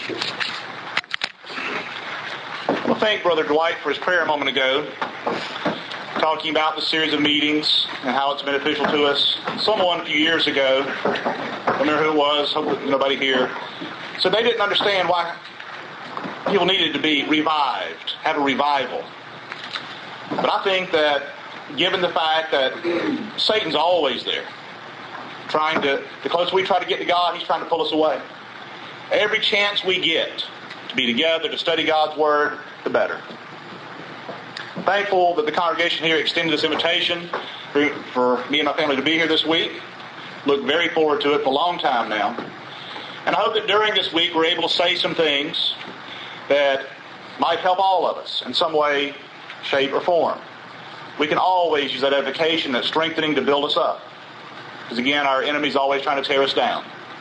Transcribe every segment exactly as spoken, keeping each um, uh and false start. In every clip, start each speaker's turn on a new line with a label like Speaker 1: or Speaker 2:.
Speaker 1: I want to thank Brother Dwight for his prayer a moment ago, talking about the series of meetings and how it's beneficial to us. Someone a few years ago, I don't remember who it was, hope that nobody here, said they didn't understand why people needed to be revived, have a revival. But I think that given the fact that Satan's always there, trying to, the closer we try to get to God, he's trying to pull us away. Every chance we get to be together, to study God's Word, the better. I'm thankful that the congregation here extended this invitation for, for me and my family to be here this week. Look very forward to it for a long time now. And I hope that during this week we're able to say some things that might help all of us in some way, shape, or form. We can always use that edification, that strengthening to build us up. Because again, our enemy's always trying to tear us down.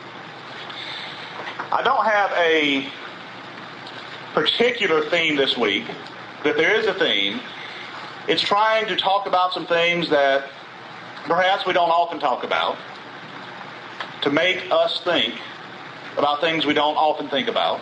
Speaker 1: I don't have a particular theme this week, but if there is a theme, it's trying to talk about some things that perhaps we don't often talk about, to make us think about things we don't often think about,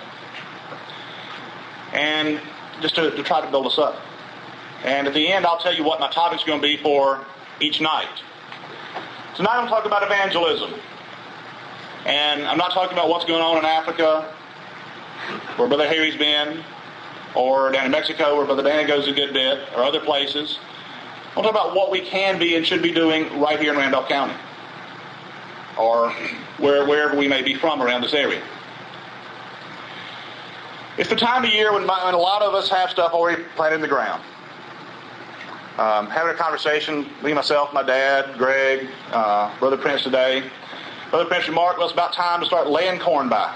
Speaker 1: and just to, to try to build us up. And at the end, I'll tell you what my topic's going to be for each night. Tonight I'm talking about evangelism. And I'm not talking about what's going on in Africa, where Brother Harry's been, or down in Mexico where Brother Danny goes a good bit, or other places. I'm talking about what we can be and should be doing right here in Randolph County, or where, wherever we may be from around this area. It's the time of year when, my, when a lot of us have stuff already planted in the ground. Um, having a conversation, me, myself, my dad, Greg, uh, Brother Prince today. Brother Prince remarked, well, it's about time to start laying corn by.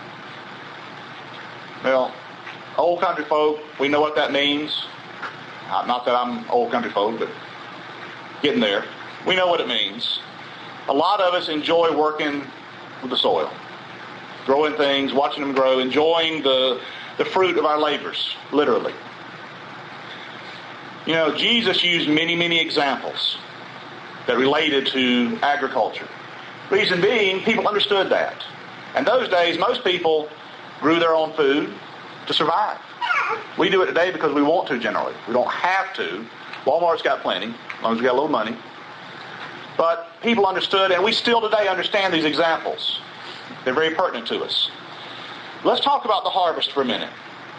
Speaker 1: Well, old country folk, we know what that means. Uh, not that I'm old country folk, but getting there. We know what it means. A lot of us enjoy working with the soil, growing things, watching them grow, enjoying the, the fruit of our labors, literally. You know, Jesus used many, many examples that related to agriculture. Reason being, people understood that. And those days, most people grew their own food to survive. We do it today because we want to generally. We don't have to. Walmart's got plenty, as long as we got a little money. But people understood, and we still today understand these examples. They're very pertinent to us. Let's talk about the harvest for a minute.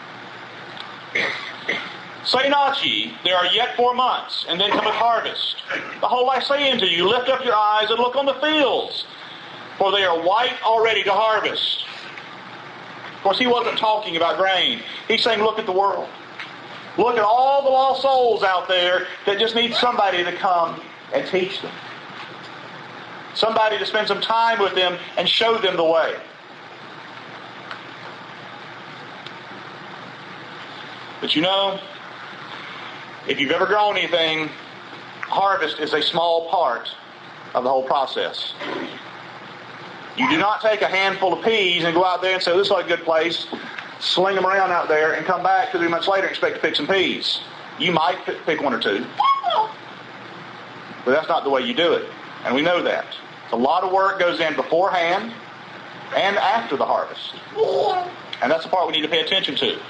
Speaker 1: Say not ye, there are yet four months, and then cometh harvest. Behold, I say unto you, lift up your eyes and look on the fields, for they are white already to harvest. Of course, he wasn't talking about grain. He's saying, look at the world. Look at all the lost souls out there that just need somebody to come and teach them. Somebody to spend some time with them and show them the way. But you know, if you've ever grown anything, harvest is a small part of the whole process. You do not take a handful of peas and go out there and say, this is like a good place, sling them around out there, and come back three months later and expect to pick some peas. You might pick one or two, but that's not the way you do it. And we know that. A lot of work goes in beforehand and after the harvest. And that's the part we need to pay attention to.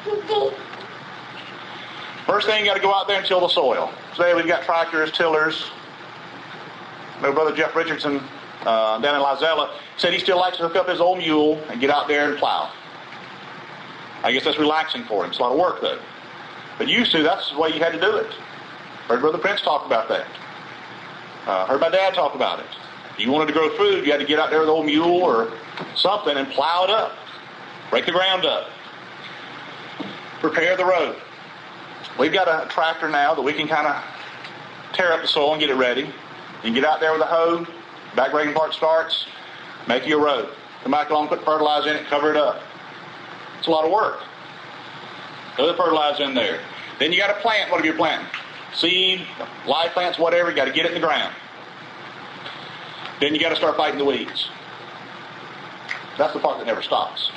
Speaker 1: First thing, you got to go out there and till the soil. Today we've got tractors, tillers. My brother Jeff Richardson uh, down in Lizella said he still likes to hook up his old mule and get out there and plow. I guess that's relaxing for him. It's a lot of work though. But used to, that's the way you had to do it. Heard Brother Prince talk about that. Uh, heard my dad talk about it. If you wanted to grow food, you had to get out there with an old mule or something and plow it up. Break the ground up. Prepare the road. We've got a tractor now that we can kind of tear up the soil and get it ready. You can get out there with a hoe, back breaking part starts, make you a road. Come back along, put fertilizer in it, cover it up. It's a lot of work. Put the fertilizer in there. Then you got to plant whatever you're planting. Seed, live plants, whatever, you got to get it in the ground. Then you got to start fighting the weeds. That's the part that never stops.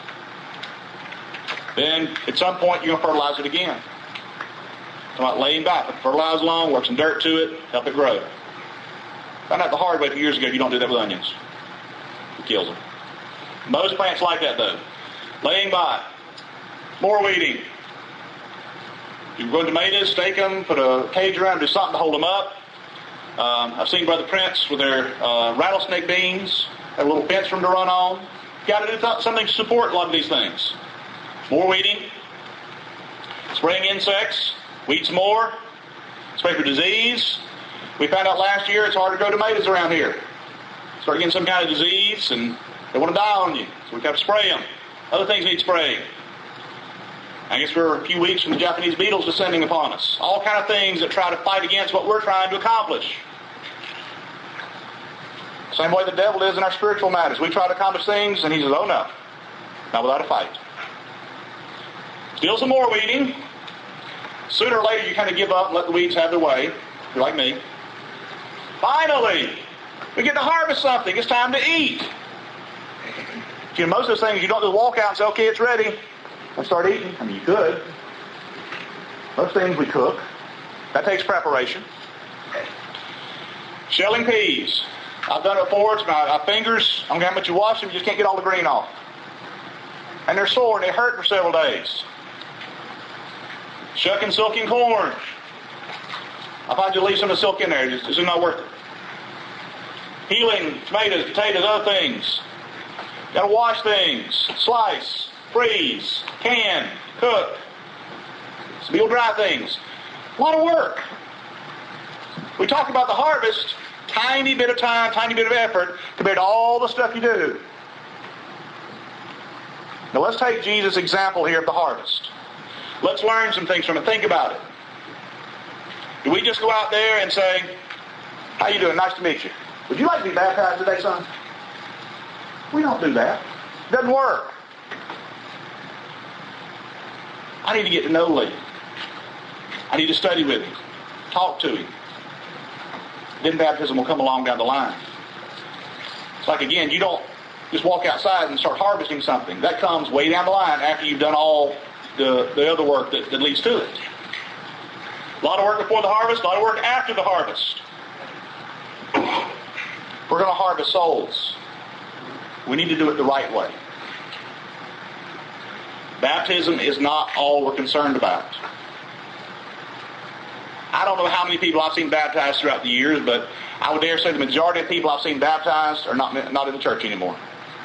Speaker 1: Then at some point you're going to fertilize it again. It's about laying back, put fertilizer along, work some dirt to it, help it grow. Found out the hard way a few years ago, you don't do that with onions. It kills them. Most plants like that though. laying by. More weeding. You grow tomatoes, stake them, put a cage around, do something to hold them up. Um, I've seen Brother Prince with their uh, rattlesnake beans, have a little fence for them to run on. You got to do th- something to support a lot of these things. More weeding. Spraying insects. Weed some more. Spray for disease. We found out last year it's hard to grow tomatoes around here. Start getting some kind of disease and they want to die on you. So we've got to spray them. Other things need spraying. I guess we're a few weeks from the Japanese beetles descending upon us. All kind of things that try to fight against what we're trying to accomplish. Same way the devil is in our spiritual matters. We try to accomplish things and he says, oh no, not without a fight. Still some more weeding. Sooner or later you kind of give up and let the weeds have their way. If you're like me. Finally, we get to harvest something. It's time to eat. You know, most of those things you don't just walk out and say, okay, it's ready, and start eating. I mean, you could. Most things we cook. That takes preparation. Shelling peas. I've done it before. It's my, my fingers. I don't care how much you wash them, you just can't get all the green off. And they're sore and they hurt for several days. Shucking, silking corn. I find you leave some of the silk in there. It's just not worth it. Peeling tomatoes, potatoes, other things. Got to wash things. Slice, freeze, can, cook. Meal dry things. A lot of work. We talk about the harvest. Tiny bit of time, tiny bit of effort compared to all the stuff you do. Now let's take Jesus' example here of the harvest. Let's learn some things from it. Think about it. Do we just go out there and say, how you doing? Nice to meet you. Would you like to be baptized today, son? We don't do that. It doesn't work. I need to get to know Lee. I need to study with him. Talk to him. Then baptism will come along down the line. It's like, again, you don't just walk outside and start harvesting something. That comes way down the line after you've done all the, the other work that, that leads to it. A lot of work before the harvest, a lot of work after the harvest. We're going to harvest souls. We need to do it the right way. Baptism is not all we're concerned about. I don't know how many people I've seen baptized throughout the years, but I would dare say the majority of people I've seen baptized are not, not in the church anymore.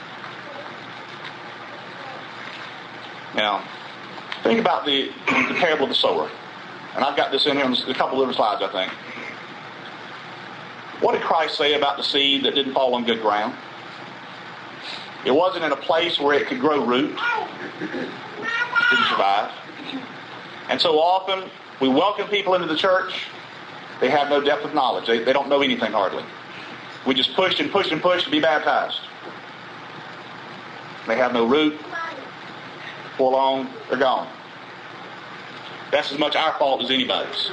Speaker 1: Now, think about the, the parable of the sower. And I've got this in here on a couple of different slides, I think. What did Christ say about the seed that didn't fall on good ground? It wasn't in a place where it could grow root. It didn't survive. And so often, we welcome people into the church. They have no depth of knowledge. They, they don't know anything hardly. We just pushed and pushed and pushed to be baptized. They have no root. Before long, they're gone. That's as much our fault as anybody's.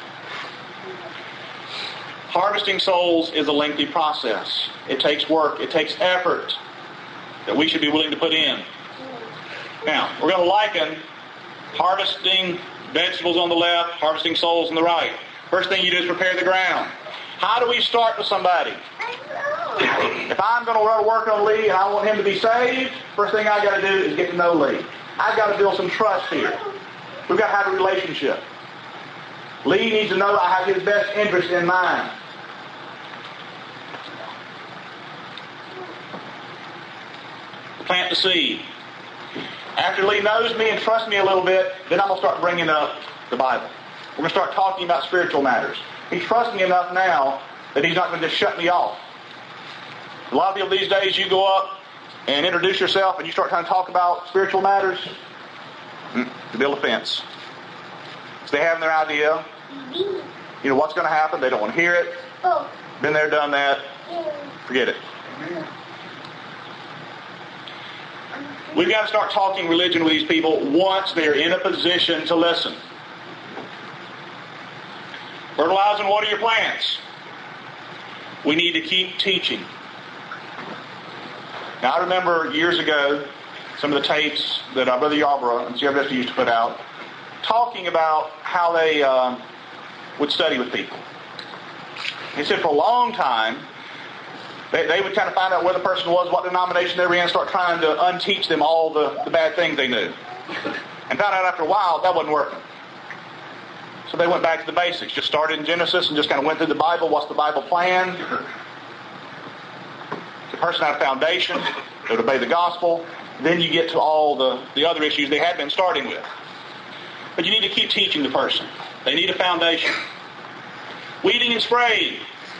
Speaker 1: Harvesting souls is a lengthy process. It takes work. It takes effort that we should be willing to put in. Now, we're going to liken harvesting vegetables on the left, harvesting souls on the right. First thing you do is prepare the ground. How do we start with somebody? If I'm going to work on Lee and I want him to be saved, first thing I got to do is get to know Lee. I've got to build some trust here. We've got to have a relationship. Lee needs to know I have his best interest in mind. Plant the seed. After Lee knows me and trusts me a little bit, then I'm going to start bringing up the Bible. We're going to start talking about spiritual matters. He trusts me enough now that he's not going to just shut me off. A lot of people these days, you go up and introduce yourself and you start trying to talk about spiritual matters, to build a fence. So they have their idea. You know what's going to happen. They don't want to hear it. Been there, done that. Forget it. We've got to start talking religion with these people once they're in a position to listen. Fertilize and water your plants. We need to keep teaching. Now, I remember years ago some of the tapes that our Brother Yarborough and C R W used to put out talking about how they uh, would study with people. He said for a long time, They, they would kind of find out where the person was, what denomination they were in, and start trying to unteach them all the, the bad things they knew. And found out after a while that wasn't working. So they went back to the basics. Just started in Genesis and just kind of went through the Bible. What's the Bible plan? The person had a foundation. They would obey the gospel. Then you get to all the, the other issues they had been starting with. But you need to keep teaching the person. They need a foundation. Weeding and spraying.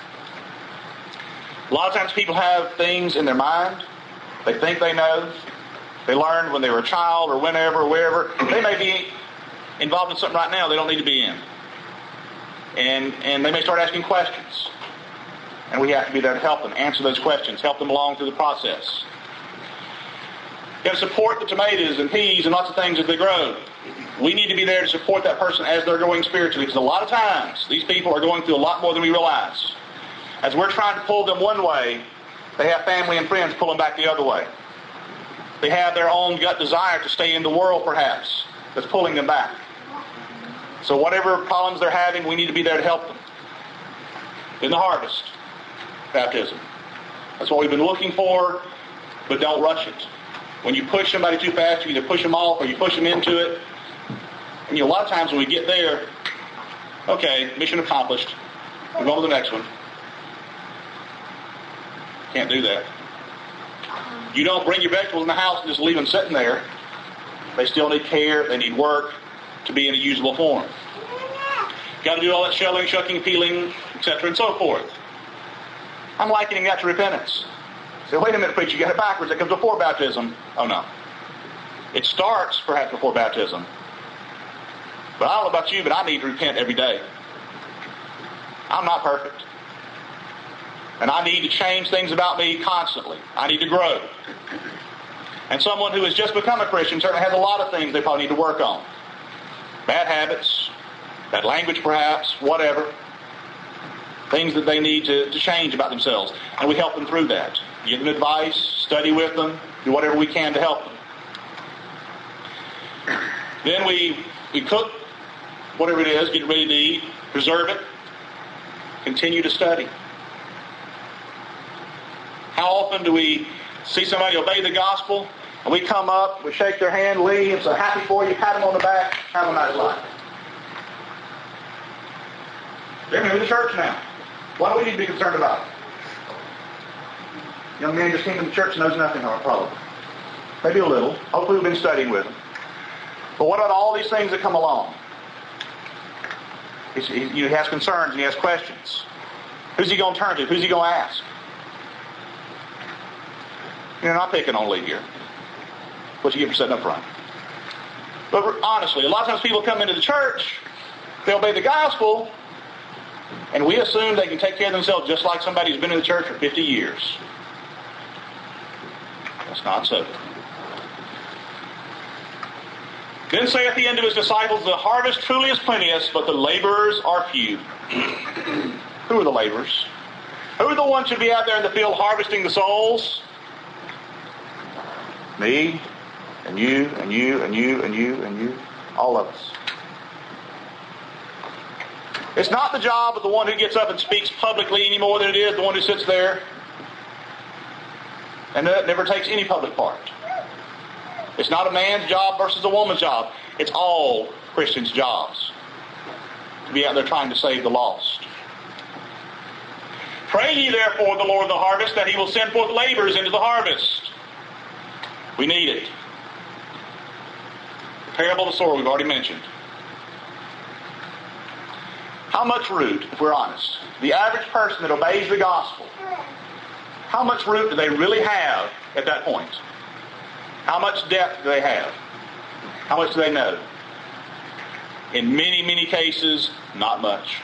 Speaker 1: A lot of times people have things in their mind. They think they know. They learned when they were a child or whenever or wherever. They may be involved in something right now they don't need to be in. And, and they may start asking questions. And we have to be there to help them, answer those questions, help them along through the process. You have to support the tomatoes and peas and lots of things as they grow. We need to be there to support that person as they're growing spiritually, because a lot of times these people are going through a lot more than we realize. As we're trying to pull them one way, they have family and friends pulling back the other way. They have their own gut desire to stay in the world, perhaps, that's pulling them back. So whatever problems they're having, we need to be there to help them. In the harvest, baptism. That's what we've been looking for, but don't rush it. When you push somebody too fast, you either push them off or you push them into it. And you know, a lot of times when we get there, okay, mission accomplished. Move on to the next one. Can't do that. You don't bring your vegetables in the house and just leave them sitting there. They still need care. They need work to be in a usable form. Got to do all that shelling, shucking, peeling, et cetera, and so forth. I'm likening that to repentance. Say, wait a minute, preacher, you got it backwards. It comes before baptism. Oh, no. It starts, perhaps, before baptism. But I don't know about you, but I need to repent every day. I'm not perfect. And I need to change things about me constantly. I need to grow. And someone who has just become a Christian certainly has a lot of things they probably need to work on. Bad habits, bad language perhaps, whatever. Things that they need to, to change about themselves. And we help them through that. Give them advice, study with them, do whatever we can to help them. Then we, we cook whatever it is, get ready to eat, preserve it, continue to study. How often do we see somebody obey the gospel, and we come up, we shake their hand, leave, say, happy for you, pat them on the back, have a nice life. They're new to church now. What do we need to be concerned about? Young man just came to the church and knows nothing about it, probably. Maybe a little. Hopefully we've been studying with him. But what about all these things that come along? He's, he, he has concerns and he has questions. Who's he going to turn to? Who's he going to ask? You're not picking on Lee here. What you get for sitting up front. But honestly, a lot of times people come into the church, they obey the gospel, and we assume they can take care of themselves just like somebody who's been in the church for fifty years. That's not so. Then saith he unto his disciples, the harvest truly is plenteous, but the laborers are few. Who are the laborers? Who are the ones who should be out there in the field harvesting the souls? Me, and you, and you, and you, and you, and you. All of us. It's not the job of the one who gets up and speaks publicly any more than it is the one who sits there and never takes any public part. It's not a man's job versus a woman's job. It's all Christians' jobs to be out there trying to save the lost. Pray ye therefore the Lord of the harvest that he will send forth laborers into the harvest. We need it. The parable of the sower we've already mentioned. How much root, if we're honest, the average person that obeys the gospel, how much root do they really have at that point? How much depth do they have? How much do they know? In many, many cases, not much.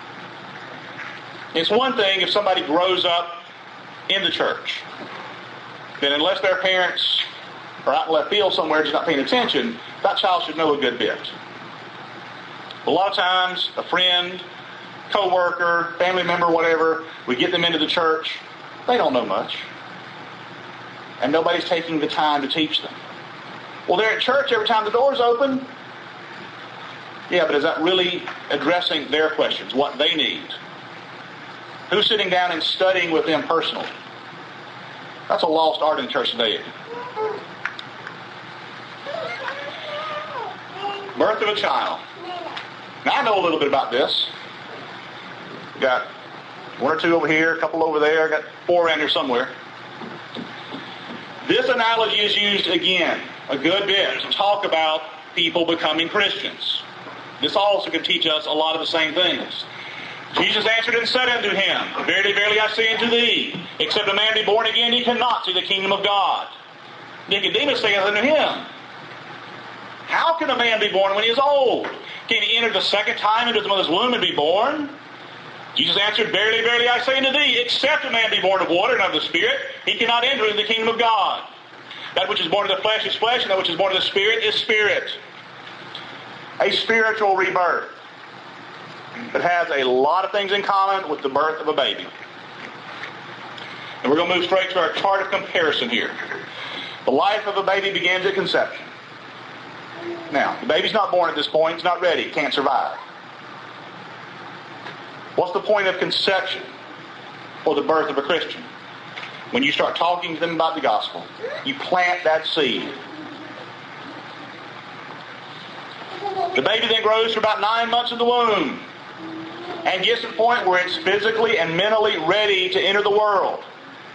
Speaker 1: It's one thing if somebody grows up in the church, then unless their parents are out in left field somewhere just not paying attention, that child should know a good bit. A lot of times, a friend, co-worker, family member, whatever, we get them into the church, they don't know much. And nobody's taking the time to teach them. Well, they're at church every time the door's open. Yeah, but is that really addressing their questions, what they need? Who's sitting down and studying with them personally? That's a lost art in the church today. Birth of a child. Now, I know a little bit about this. Got one or two over here, a couple over there, got four around here somewhere. This analogy is used again a good bit to talk about people becoming Christians. This also can teach us a lot of the same things. Jesus answered and said unto him, Verily, verily, I say unto thee, except a man be born again, he cannot see the kingdom of God. Nicodemus saith unto him, How can a man be born when he is old? Can he enter the second time into his mother's womb and be born? Jesus answered, Verily, verily, I say unto thee, except a man be born of water and of the Spirit, he cannot enter into the kingdom of God. That which is born of the flesh is flesh, and that which is born of the Spirit is spirit. A spiritual rebirth. It has a lot of things in common with the birth of a baby. And we're going to move straight to our chart of comparison here. The life of a baby begins at conception. Now, the baby's not born at this point. It's not ready. It can't survive. What's the point of conception or the birth of a Christian? When you start talking to them about the gospel, you plant that seed. The baby then grows for about nine months in the womb and gets to the point where it's physically and mentally ready to enter the world.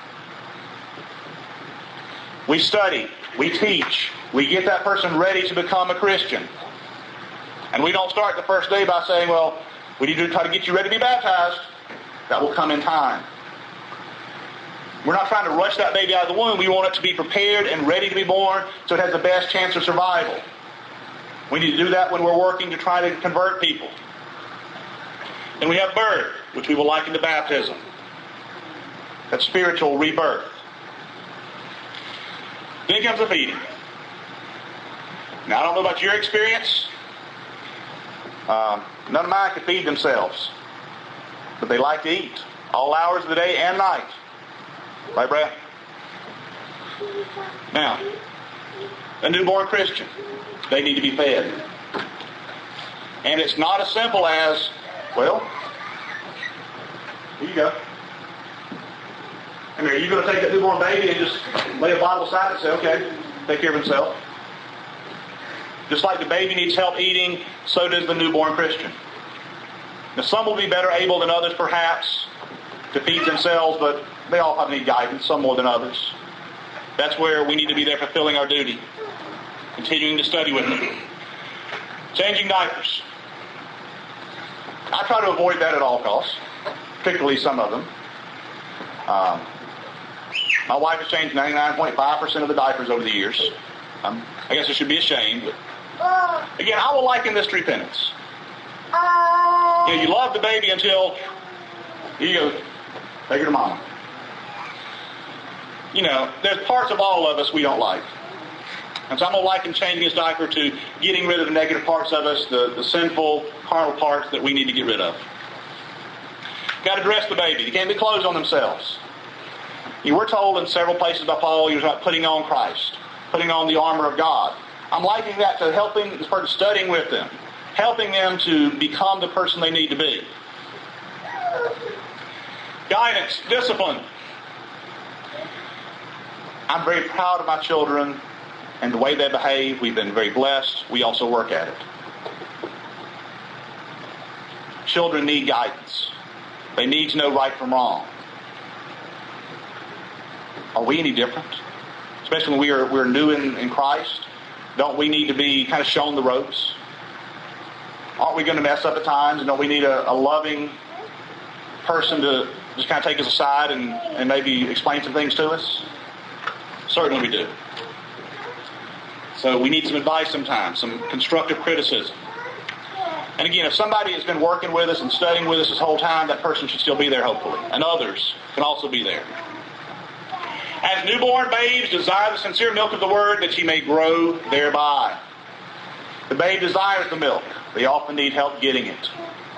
Speaker 1: We study, we teach, we get that person ready to become a Christian. And we don't start the first day by saying, well, we need to try to get you ready to be baptized. That will come in time. We're not trying to rush that baby out of the womb. We want it to be prepared and ready to be born so it has the best chance of survival. We need to do that when we're working to try to convert people. Then we have birth, which we will liken to baptism. That's spiritual rebirth. Then comes the feeding. Now, I don't know about your experience. Uh, none of mine can feed themselves. But they like to eat all hours of the day and night. Right, Brad? Now, a newborn Christian, they need to be fed. And it's not as simple as, well, here you go. I mean, are you going to take that newborn baby and just lay a bottle aside and say, okay, take care of himself? Just like the baby needs help eating, so does the newborn Christian. Now, some will be better able than others, perhaps, to feed themselves, but they all probably need guidance, some more than others. That's where we need to be there fulfilling our duty, continuing to study with them. Changing diapers. I try to avoid that at all costs, particularly some of them. Um, my wife has changed ninety-nine point five percent of the diapers over the years. Um, I guess I should be ashamed, but again, I will liken this to repentance. You know, you love the baby until you go, take her to mama. You know, there's parts of all of us we don't like. And so I'm going to liken changing his diaper to getting rid of the negative parts of us, the, the sinful, carnal parts that we need to get rid of. Got to dress the baby. They can't be clothes on themselves. You were told in several places by Paul, he was about putting on Christ, putting on the armor of God. I'm likening that to helping this person, studying with them, helping them to become the person they need to be. Guidance, discipline. I'm very proud of my children and the way they behave. We've been very blessed. We also work at it. Children need guidance. They need to know right from wrong. Are we any different? Especially when we are, we're new in, in Christ. Don't we need to be kind of shown the ropes? Aren't we going to mess up at times? And don't we need a, a loving person to just kind of take us aside and, and maybe explain some things to us? Certainly we do. So we need some advice sometimes, some constructive criticism. And again, if somebody has been working with us and studying with us this whole time, that person should still be there, hopefully. And others can also be there. As newborn babes, desire the sincere milk of the word that ye may grow thereby. The babe desires the milk. They often need help getting it.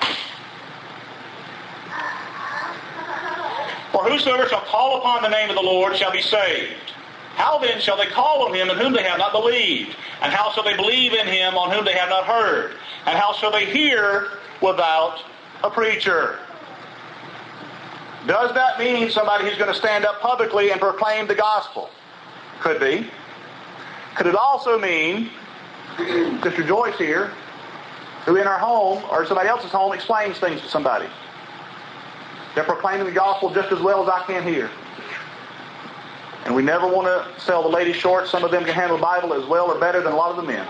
Speaker 1: For whosoever shall call upon the name of the Lord shall be saved. How then shall they call on him in whom they have not believed? And how shall they believe in him on whom they have not heard? And how shall they hear without a preacher? Does that mean somebody who's going to stand up publicly and proclaim the gospel? Could be. Could it also mean Sister Joyce here, who in her home or somebody else's home explains things to somebody? They're proclaiming the gospel just as well as I can here. And we never want to sell the ladies short. Some of them can handle the Bible as well or better than a lot of the men.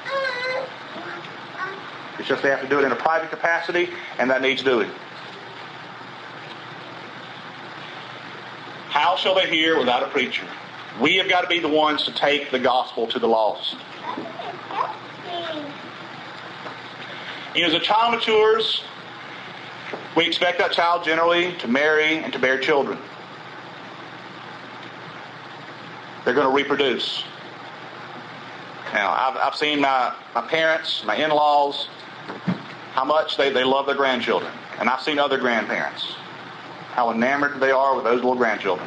Speaker 1: It's just they have to do it in a private capacity, and that needs doing. How shall they hear without a preacher? We have got to be the ones to take the gospel to the lost. You know, as a child matures, we expect that child generally to marry and to bear children. They're going to reproduce. Now, I've, I've seen my, my parents, my in-laws, how much they, they love their grandchildren. And I've seen other grandparents, how enamored they are with those little grandchildren.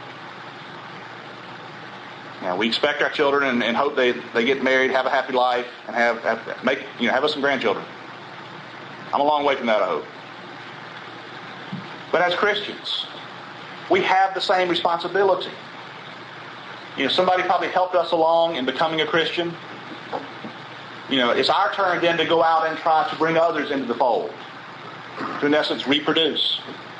Speaker 1: Now, we expect our children and, and hope they, they get married, have a happy life, and have, have make you know have us some grandchildren. I'm a long way from that, I hope. But as Christians, we have the same responsibility. You know, somebody probably helped us along in becoming a Christian. You know, it's our turn then to go out and try to bring others into the fold. To, in essence, reproduce.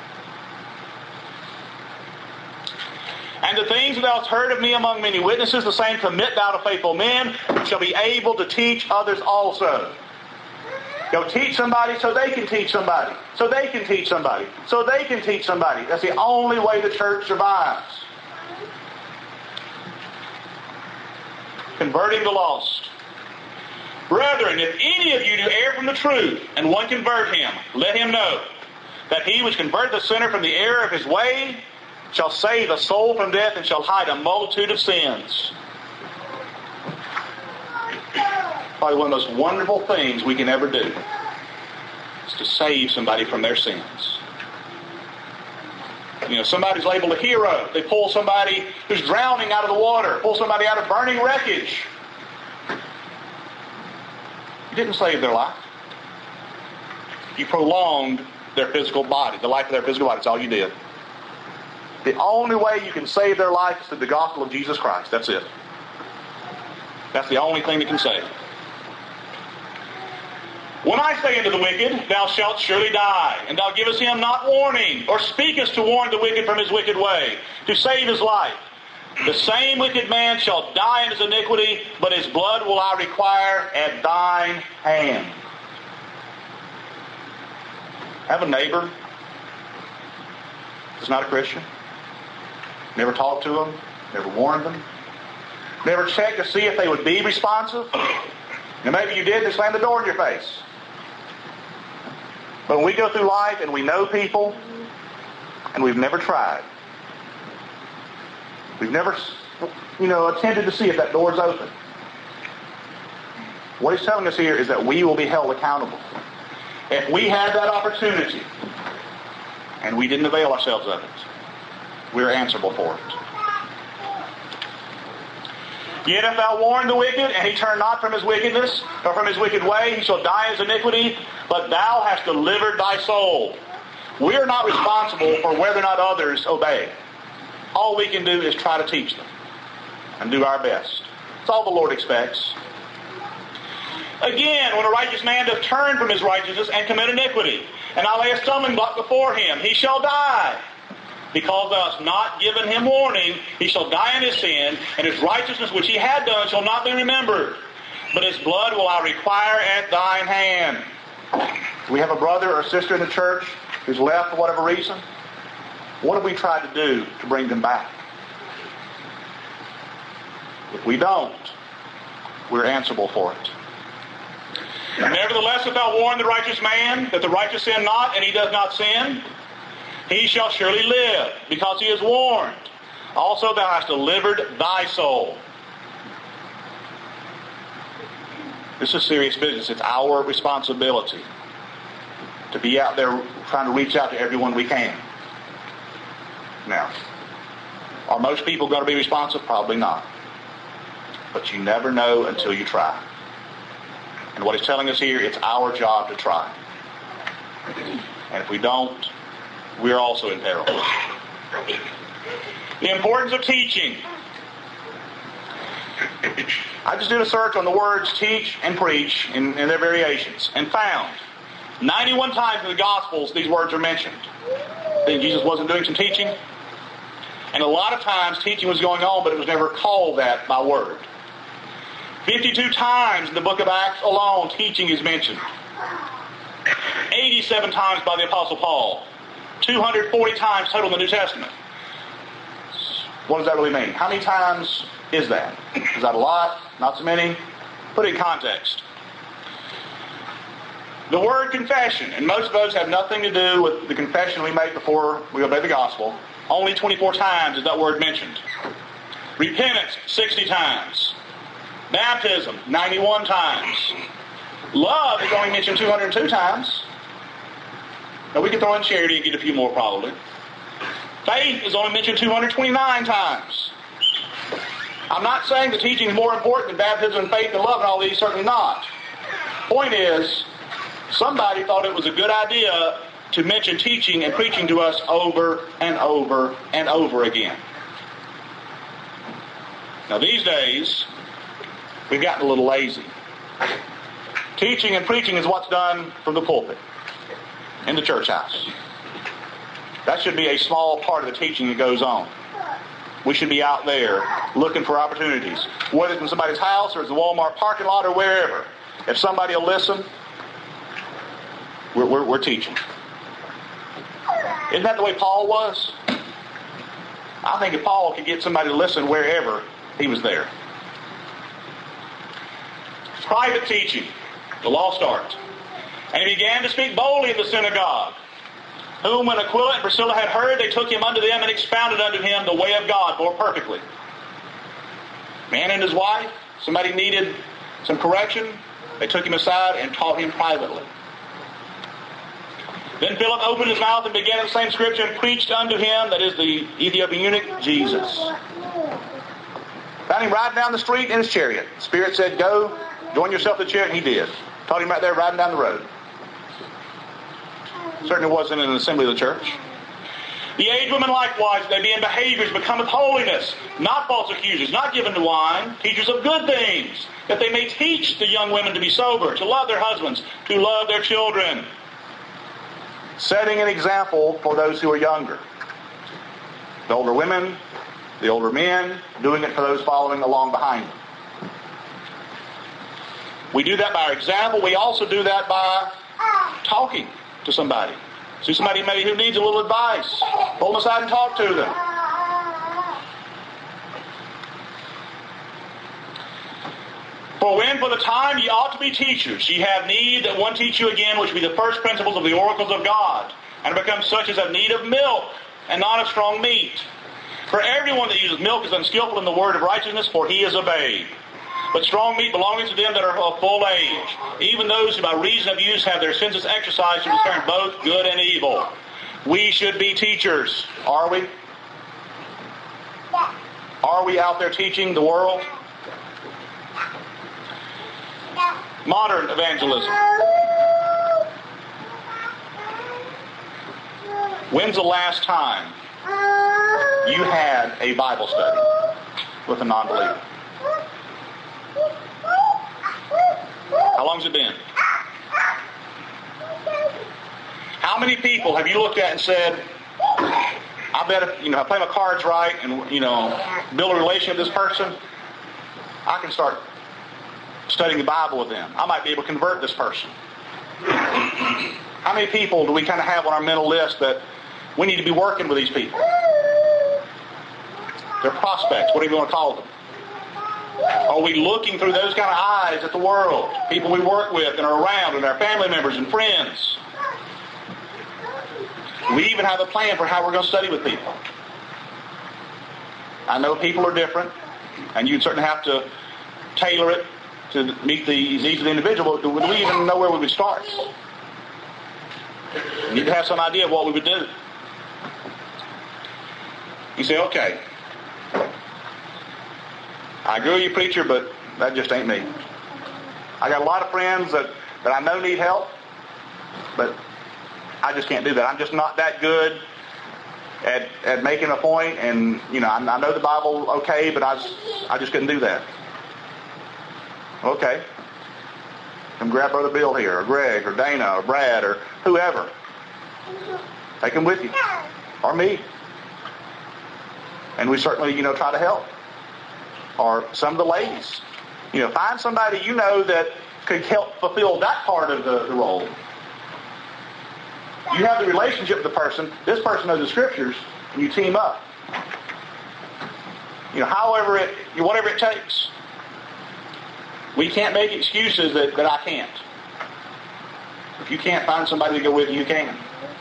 Speaker 1: And the things that thou hast heard of me among many witnesses, the same commit thou to faithful men, who shall be able to teach others also. Go teach somebody so they can teach somebody. So they can teach somebody. So they can teach somebody. That's the only way the church survives. Converting the lost. Brethren, if any of you do err from the truth, and one convert him, let him know that he which converted the sinner from the error of his way shall save a soul from death and shall hide a multitude of sins. Probably one of the most wonderful things we can ever do is to save somebody from their sins. You know, somebody's labeled a hero. They pull somebody who's drowning out of the water, pull somebody out of burning wreckage. You didn't save their life. You prolonged their physical body, the life of their physical body. That's all you did. The only way you can save their life is through the gospel of Jesus Christ. That's it. That's the only thing that can save. When I say unto the wicked, thou shalt surely die, and thou givest him not warning, or speakest to warn the wicked from his wicked way, to save his life, the same wicked man shall die in his iniquity, but his blood will I require at thine hand. Have a neighbor that's not a Christian. Never talked to them. Never warned them. Never checked to see if they would be responsive. And maybe you did, they slammed the door in your face. But when we go through life and we know people and we've never tried, we've never, you know, attempted to see if that door's open. What he's telling us here is that we will be held accountable. If we had that opportunity and we didn't avail ourselves of it, we're answerable for it. Yet if thou warn the wicked, and he turn not from his wickedness, or from his wicked way, he shall die in his iniquity, but thou hast delivered thy soul. We are not responsible for whether or not others obey. All we can do is try to teach them, and do our best. That's all the Lord expects. Again, when a righteous man doth turn from his righteousness and commit iniquity, and I lay a stumbling block before him, he shall die. Because thou hast not given him warning, he shall die in his sin, and his righteousness which he had done shall not be remembered. But his blood will I require at thine hand. Do we have a brother or sister in the church who's left for whatever reason? What have we tried to do to bring them back? If we don't, we're answerable for it. Nevertheless, if thou warn the righteous man that the righteous sin not, and he does not sin, he shall surely live, because he is warned. Also thou hast delivered thy soul. This is serious business. It's our responsibility to be out there trying to reach out to everyone we can. Now, are most people going to be responsive? Probably not. But you never know until you try. And what he's telling us here, it's our job to try. And if we don't, we are also in peril. The importance of teaching. I just did a search on the words teach and preach in, in their variations and found ninety-one times in the Gospels these words are mentioned. Think Jesus wasn't doing some teaching? And a lot of times teaching was going on, but it was never called that by word. fifty-two times in the book of Acts alone, teaching is mentioned. eighty-seven times by the Apostle Paul. two hundred forty times total in the New Testament. What does that really mean? How many times is that? Is that a lot? Not so many? Put it in context. The word confession, and most of those have nothing to do with the confession we make before we obey the gospel. Only twenty-four times is that word mentioned. Repentance, sixty times. Baptism, ninety-one times. Love is only mentioned two hundred two times. Now we can throw in charity and get a few more probably. Faith is only mentioned two hundred twenty-nine times. I'm not saying the teaching is more important than baptism and faith and love and all these, certainly not. Point is, somebody thought it was a good idea to mention teaching and preaching to us over and over and over again. Now these days, we've gotten a little lazy. Teaching and preaching is what's done from the pulpit in the church house. That should be a small part of the teaching that goes on. We should be out there looking for opportunities, whether it's in somebody's house or it's a Walmart parking lot or wherever. If somebody will listen, we're, we're, we're teaching. Isn't that the way Paul was? I think if Paul could get somebody to listen wherever, he was there. Private teaching, the lost art. And he began to speak boldly in the synagogue, whom when Aquila and Priscilla had heard, they took him unto them and expounded unto him the way of God more perfectly. Man and his wife, somebody needed some correction, they took him aside and taught him privately. Then Philip opened his mouth and began in the same scripture and preached unto him, that is the Ethiopian eunuch, Jesus. Found him riding down the street in his chariot. The Spirit said, go, join yourself to the chariot, and he did. Taught him right there riding down the road. Certainly wasn't in an assembly of the church. The aged women likewise, they be in behaviors, becometh holiness, not false accusers, not given to wine, teachers of good things, that they may teach the young women to be sober, to love their husbands, to love their children. Setting an example for those who are younger. The older women, the older men, doing it for those following along behind them. We do that by our example. We also do that by talking to somebody. See somebody maybe who needs a little advice. Pull them aside and talk to them. For when for the time ye ought to be teachers, ye have need that one teach you again, which be the first principles of the oracles of God, and become such as have need of milk, and not of strong meat. For everyone that uses milk is unskillful in the word of righteousness, for he is a babe. But strong meat belonging to them that are of full age, even those who by reason of use have their senses exercised to discern both good and evil. We should be teachers, are we? Are we out there teaching the world? Modern evangelism. When's the last time you had a Bible study with a non-believer? How long's it been? How many people have you looked at and said, I bet if, you know, I play my cards right and, you know, build a relationship with this person, I can start studying the Bible with them. I might be able to convert this person. How many people do we kind of have on our mental list that we need to be working with these people? They're prospects, whatever you want to call them. Are we looking through those kind of eyes at the world? People we work with and are around, and our family members and friends. We even have a plan for how we're going to study with people. I know people are different, and you'd certainly have to tailor it to meet the needs of the individual. But would we even know where we would start? We need to have some idea of what we would do. You say, okay, I agree with you, preacher, but that just ain't me. I got a lot of friends that, that I know need help, but I just can't do that. I'm just not that good at, at making a point, and, you know, I, I know the Bible okay, but I just, I just couldn't do that. Okay. Come grab Brother Bill here, or Greg, or Dana, or Brad, or whoever. Take them with you. Or me. And we certainly, you know, try to help. Or some of the ladies. You know, find somebody you know that could help fulfill that part of the, the role. You have the relationship with the person. This person knows the scriptures, and you team up. You know, however it, whatever it takes. We can't make excuses that, that I can't. If you can't find somebody to go with you, you can.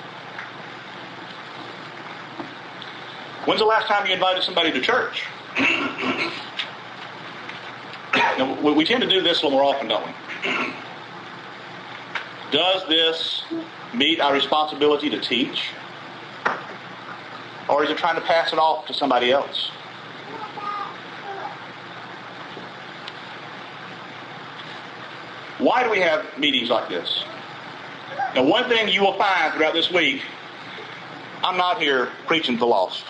Speaker 1: When's the last time you invited somebody to church? Now, we, we tend to do this a little more often, don't we? Does this meet our responsibility to teach? Or is it trying to pass it off to somebody else? Why do we have meetings like this? Now, one thing you will find throughout this week, I'm not here preaching to the lost.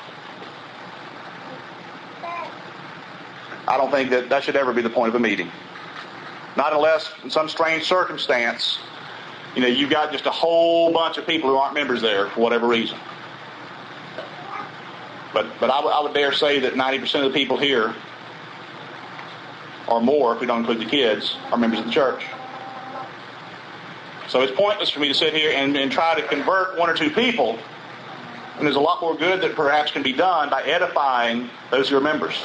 Speaker 1: I don't think that that should ever be the point of a meeting. Not unless, in some strange circumstance, you know, you've got just a whole bunch of people who aren't members there for whatever reason. But but I, w- I would dare say that ninety percent of the people here, or more if we don't include the kids, are members of the church. So it's pointless for me to sit here and, and try to convert one or two people. And there's a lot more good that perhaps can be done by edifying those who are members.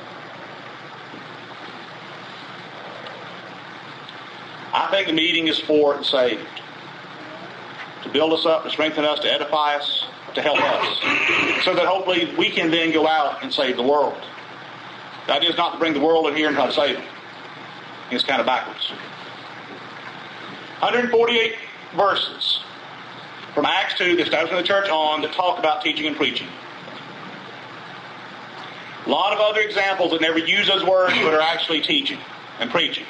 Speaker 1: I think the meeting is for the saved. To build us up, to strengthen us, to edify us, to help us. So that hopefully we can then go out and save the world. The idea is not to bring the world in here and try to save them. It's kind of backwards. one hundred forty-eight verses from Acts two, the establishment of the church on, that talk about teaching and preaching. A lot of other examples that never use those words but are actually teaching and preaching.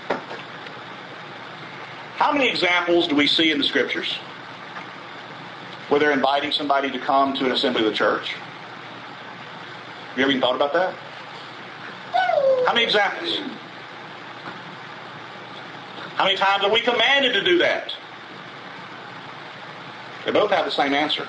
Speaker 1: How many examples do we see in the Scriptures where they're inviting somebody to come to an assembly of the church? Have you ever even thought about that? How many examples? How many times are we commanded to do that? They both have the same answer.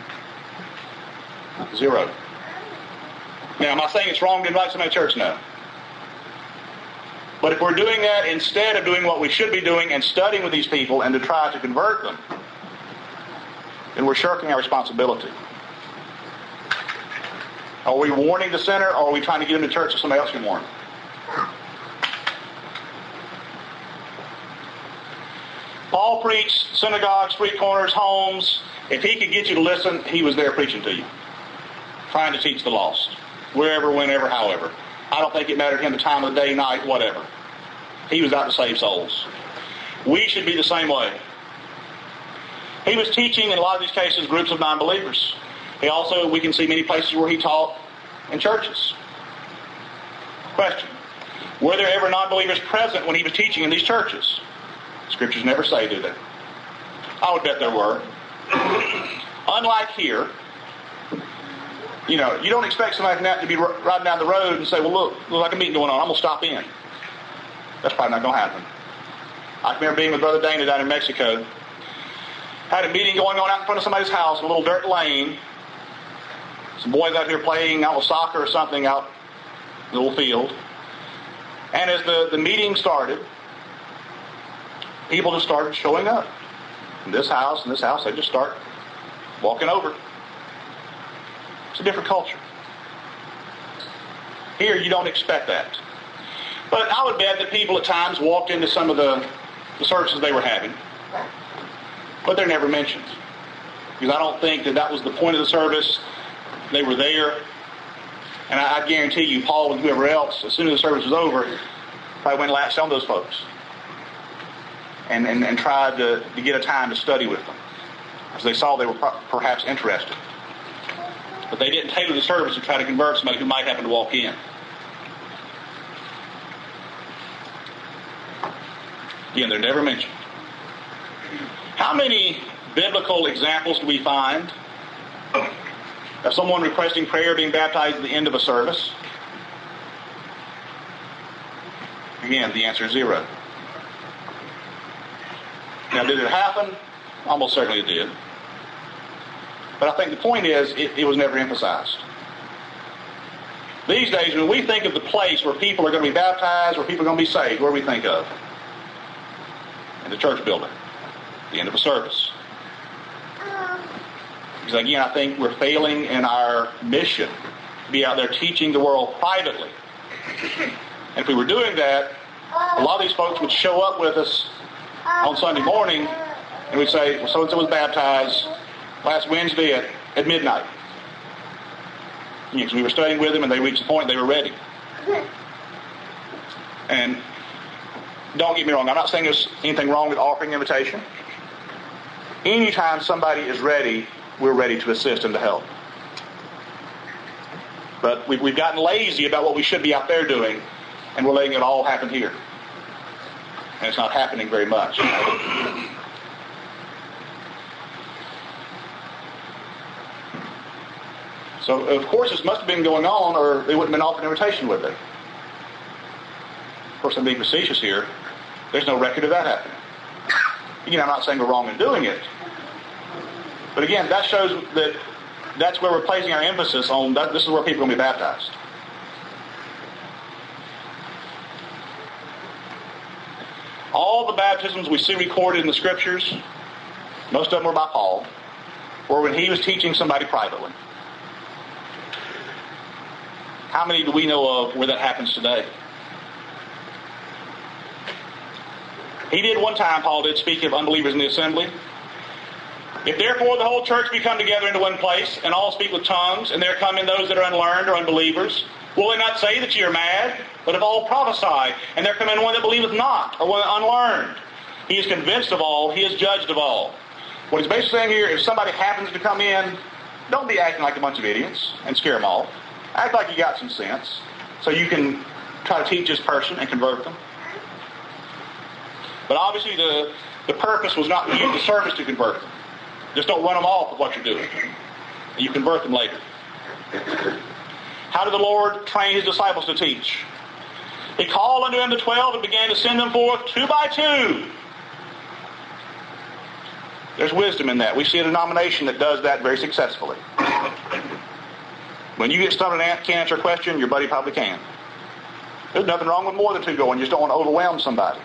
Speaker 1: Zero. Now, am I saying it's wrong to invite somebody to church? No. But if we're doing that instead of doing what we should be doing and studying with these people and to try to convert them, then we're shirking our responsibility. Are we warning the sinner, or are we trying to get him to church so somebody else can warn him? Paul preached synagogues, street corners, homes. If he could get you to listen, he was there preaching to you, trying to teach the lost, wherever, whenever, however. I don't think it mattered to him the time of the day, night, whatever. He was out to save souls. We should be the same way. He was teaching, in a lot of these cases, groups of non-believers. He also, we can see many places where he taught in churches. Question: were there ever non-believers present when he was teaching in these churches? Scriptures never say, do they? I would bet there were. Unlike here, you know, you don't expect somebody to be riding down the road and say, well, look, there's like a meeting going on, I'm going to stop in. That's probably not going to happen. I remember being with Brother Dana down in Mexico. Had a meeting going on out in front of somebody's house, a little dirt lane. Some boys out here playing out with soccer or something out in the little field. And as the, the meeting started, people just started showing up. In this house, in this house, they just start walking over. It's a different culture. Here, you don't expect that. But I would bet that people at times walked into some of the, the services they were having. But they're never mentioned. Because I don't think that that was the point of the service. They were there. And I, I guarantee you, Paul and whoever else, as soon as the service was over, probably went and latched on those folks. And, and, and tried to, to get a time to study with them. Because they saw they were pro- perhaps interested. But they didn't tailor the service to try to convert somebody who might happen to walk in. Again, they're never mentioned. How many biblical examples do we find of someone requesting prayer being baptized at the end of a service? Again, the answer is zero. Now, did it happen? Almost certainly it did. But I think the point is, it, it was never emphasized. These days, when we think of the place where people are going to be baptized, where people are going to be saved, where do we think of? In the church building, at the end of a service. Because again, I think we're failing in our mission to be out there teaching the world privately. And if we were doing that, a lot of these folks would show up with us on Sunday morning and we'd say, well, so-and-so was baptized last Wednesday at, at midnight. You know, 'cause we were studying with them and they reached the point they were ready. And don't get me wrong, I'm not saying there's anything wrong with offering invitation. Anytime somebody is ready, we're ready to assist and to help. But we've, we've gotten lazy about what we should be out there doing, and we're letting it all happen here. And it's not happening very much. So, of course, this must have been going on, or they wouldn't have been offered an invitation, would they? Of course, I'm being facetious here. There's no record of that happening. Again, I'm not saying we're wrong in doing it. But again, that shows that that's where we're placing our emphasis on, that this is where people are going to be baptized. All the baptisms we see recorded in the Scriptures, most of them were by Paul, or when he was teaching somebody privately. How many do we know of where that happens today? He did one time, Paul did, speak of unbelievers in the assembly. If therefore the whole church be come together into one place, and all speak with tongues, and there come in those that are unlearned or unbelievers, will they not say that ye are mad? But if all prophesy, and there come in one that believeth not, or one unlearned, he is convinced of all, he is judged of all. What he's basically saying here, if somebody happens to come in, don't be acting like a bunch of idiots and scare them off. Act like you got some sense, so you can try to teach this person and convert them. But obviously the, the purpose was not to use the service to convert them. Just don't run them off with what you're doing. You convert them later. How did the Lord train his disciples to teach? He called unto them the twelve and began to send them forth two by two. There's wisdom in that. We see a denomination that does that very successfully. When you get stumped and can't answer a question, your buddy probably can. There's nothing wrong with more than two going. You just don't want to overwhelm somebody.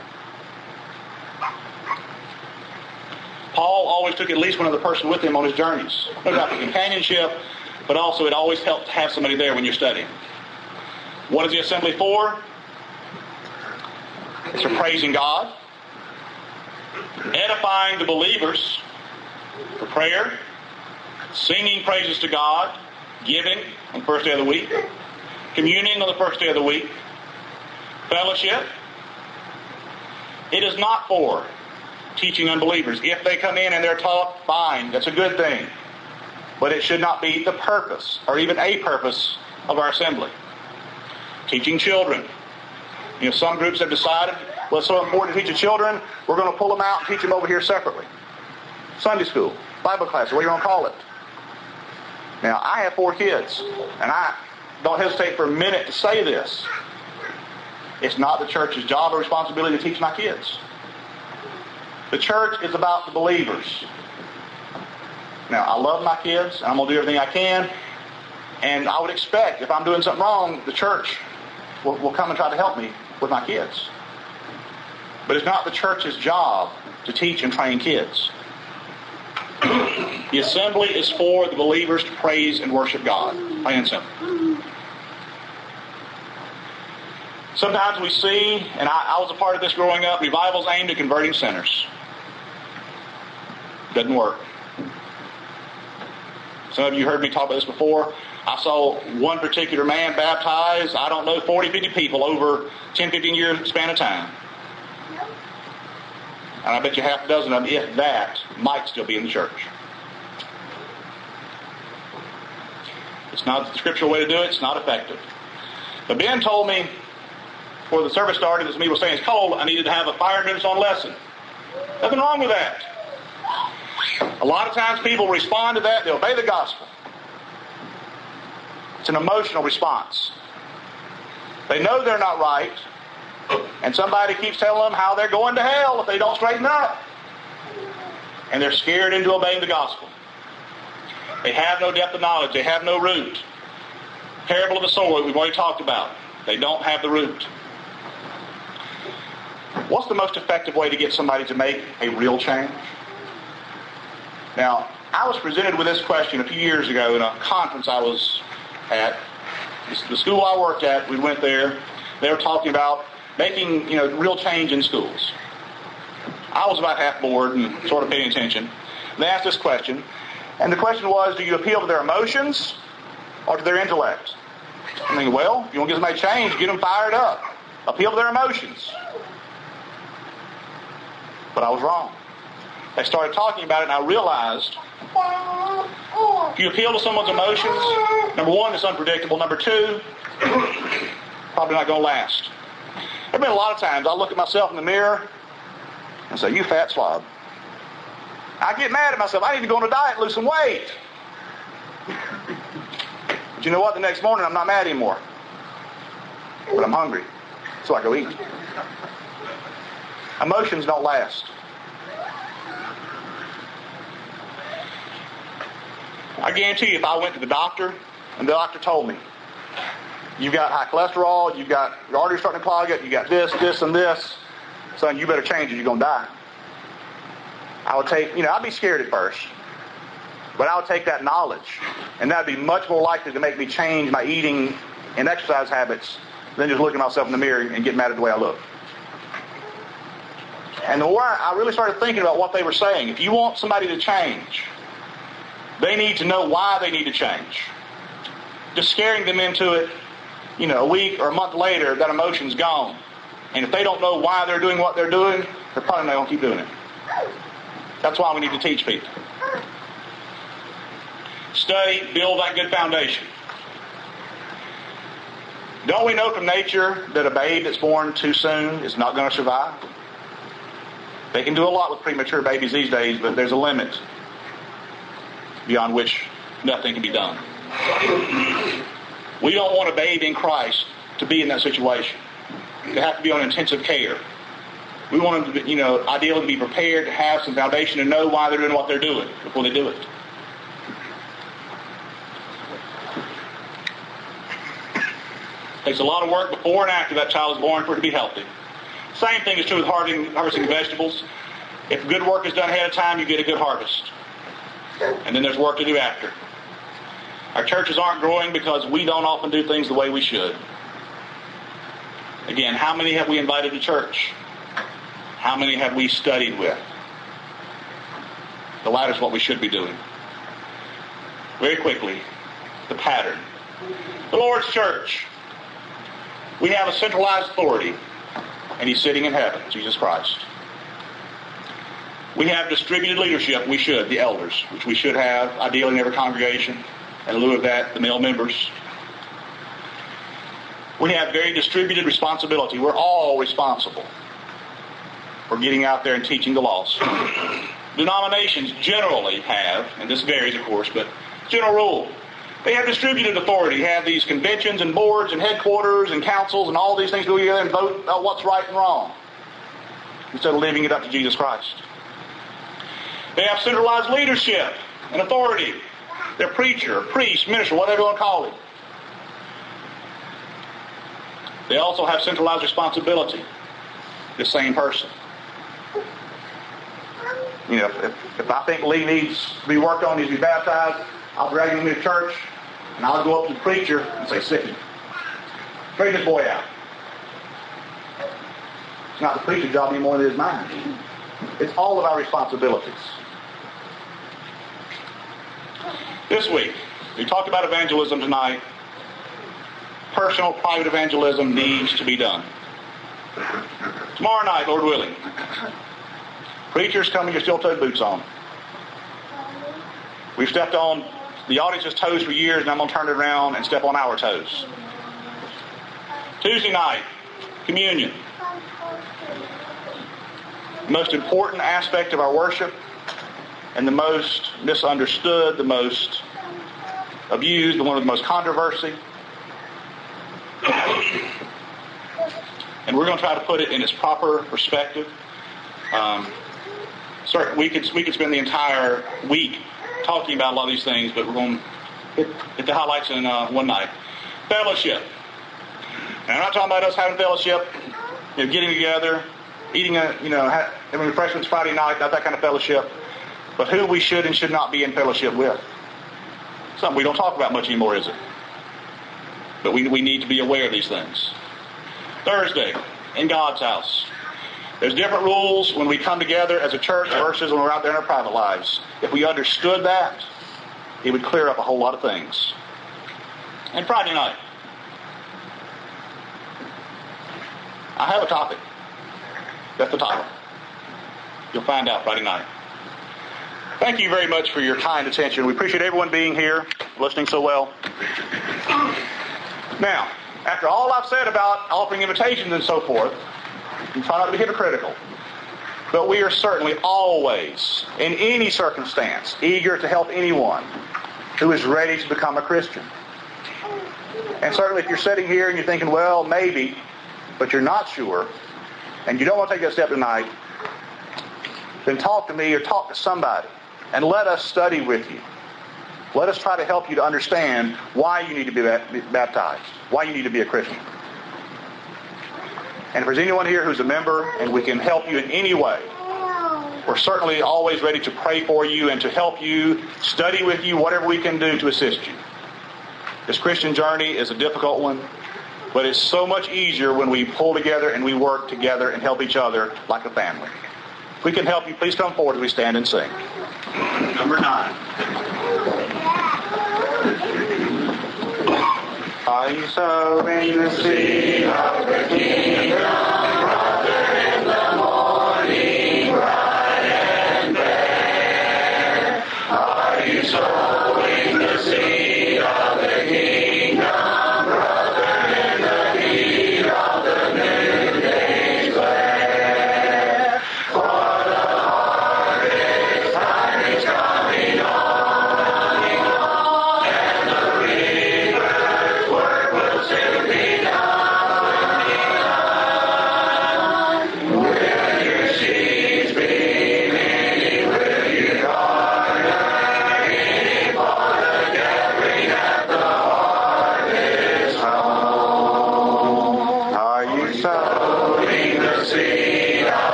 Speaker 1: Paul always took at least one other person with him on his journeys. No doubt for companionship, but also it always helped to have somebody there when you're studying. What is the assembly for? It's for praising God, edifying the believers, for prayer, singing praises to God, giving on the first day of the week, communing on the first day of the week, fellowship. It is not for teaching unbelievers. If they come in and they're taught, fine, that's a good thing. But it should not be the purpose, or even a purpose, of our assembly. Teaching children. You know, some groups have decided, well, it's so important to teach the children, we're going to pull them out and teach them over here separately. Sunday school, Bible class, what are you going to call it? Now, I have four kids, and I don't hesitate for a minute to say this. It's not the church's job or responsibility to teach my kids. The church is about the believers. Now, I love my kids, and I'm going to do everything I can, and I would expect, if I'm doing something wrong, the church will, will come and try to help me with my kids. But it's not the church's job to teach and train kids. The assembly is for the believers to praise and worship God. Plain and simple. Sometimes we see, and I, I was a part of this growing up, revivals aimed at converting sinners. Doesn't work. Some of you heard me talk about this before. I saw one particular man baptize, I don't know, forty, fifty people over ten, fifteen year span of time. And I bet you half a dozen of them, if that, might still be in the church. It's not the scriptural way to do it. It's not effective. But Ben told me, before the service started, as me was saying, it's cold, I needed to have a fire minutes on lesson. Nothing wrong with that. A lot of times people respond to that. They obey the gospel. It's an emotional response. They know they're not right, and somebody keeps telling them how they're going to hell if they don't straighten up. And they're scared into obeying the gospel. They have no depth of knowledge. They have no root. Parable of the sower we've already talked about. They don't have the root. What's the most effective way to get somebody to make a real change? Now, I was presented with this question a few years ago in a conference I was at. The school I worked at, we went there. They were talking about making, you know, real change in schools. I was about half bored and sort of paying attention. They asked this question, and the question was, do you appeal to their emotions or to their intellect? I'm thinking, well, if you want to get somebody change, get them fired up. Appeal to their emotions. But I was wrong. They started talking about it, and I realized if you appeal to someone's emotions, number one, it's unpredictable. Number two, probably not going to last. There have been a lot of times I look at myself in the mirror and say, you fat slob. I get mad at myself. I need to go on a diet and lose some weight. But you know what? The next morning I'm not mad anymore. But I'm hungry. So I go eat. Emotions don't last. I guarantee you if I went to the doctor and the doctor told me, you've got high cholesterol, you've got your arteries starting to clog up, you got this, this, and this, son, you better change it, you're going to die. I would take, you know, I'd be scared at first, but I would take that knowledge, and that would be much more likely to make me change my eating and exercise habits than just looking at myself in the mirror and getting mad at the way I look. And the more I really started thinking about what they were saying, if you want somebody to change, they need to know why they need to change. Just scaring them into it, you know, a week or a month later, that emotion's gone. And if they don't know why they're doing what they're doing, they're probably not going to keep doing it. That's why we need to teach people. Study, build that good foundation. Don't we know from nature that a babe that's born too soon is not going to survive? They can do a lot with premature babies these days, but there's a limit beyond which nothing can be done. We don't want a babe in Christ to be in that situation. They have to be on intensive care. We want them to be, you know, ideally to be prepared to have some foundation and know why they're doing what they're doing before they do it. It takes a lot of work before and after that child is born for it to be healthy. Same thing is true with harvesting, harvesting vegetables. If good work is done ahead of time, you get a good harvest. And then there's work to do after. Our churches aren't growing because we don't often do things the way we should. Again, how many have we invited to church? How many have we studied with? The latter is what we should be doing. Very quickly, the pattern. The Lord's church. We have a centralized authority, and He's sitting in heaven, Jesus Christ. We have distributed leadership, we should, the elders, which we should have, ideally in every congregation. And in lieu of that, the male members. We have very distributed responsibility. We're all responsible for getting out there and teaching the lost. Denominations generally have, and this varies of course, but general rule, they have distributed authority, have these conventions and boards and headquarters and councils and all these things go together and vote on what's right and wrong instead of leaving it up to Jesus Christ. They have centralized leadership and authority. They're preacher, priest, minister, whatever you want to call it. They also have centralized responsibility. The same person. You know, if, if I think Lee needs to be worked on, needs to be baptized, I'll drag him to church, and I'll go up to the preacher and say, sick him. Straighten this boy out. It's not the preacher's job anymore than it is mine. It's all of our responsibilities. This week, we talked about evangelism tonight. Personal, private evangelism needs to be done. Tomorrow night, Lord willing, preachers come with your steel-toed boots on. We've stepped on the audience's toes for years, and I'm going to turn it around and step on our toes. Tuesday night, communion. The most important aspect of our worship and the most misunderstood, the most abused, the one with the most controversy. And we're going to try to put it in its proper perspective. Um, sorry, we could we could spend the entire week talking about a lot of these things, but we're going to hit, hit the highlights in uh, one night. Fellowship. And I'm not talking about us having fellowship, you know, getting together, eating a, you know, having refreshments Friday night, not that kind of fellowship, but who we should and should not be in fellowship with. Something we don't talk about much anymore, is it? But we we need to be aware of these things. Thursday, in God's house. There's different rules when we come together as a church versus when we're out there in our private lives. If we understood that, it would clear up a whole lot of things. And Friday night. I have a topic. That's the title. You'll find out Friday night. Thank you very much for your kind attention. We appreciate everyone being here, listening so well. Now, after all I've said about offering invitations and so forth, and try not to be hypocritical, but we are certainly always, in any circumstance, eager to help anyone who is ready to become a Christian. And certainly if you're sitting here and you're thinking, well, maybe, but you're not sure, and you don't want to take that step tonight, then talk to me or talk to somebody, and let us study with you. Let us try to help you to understand why you need to be baptized, why you need to be a Christian. And if there's anyone here who's a member and we can help you in any way, we're certainly always ready to pray for you and to help you, study with you, whatever we can do to assist you. This Christian journey is a difficult one, but it's so much easier when we pull together and we work together and help each other like a family. If we can help you, please come forward as we stand and sing. Number nine. I saw in the sea of the kingdom.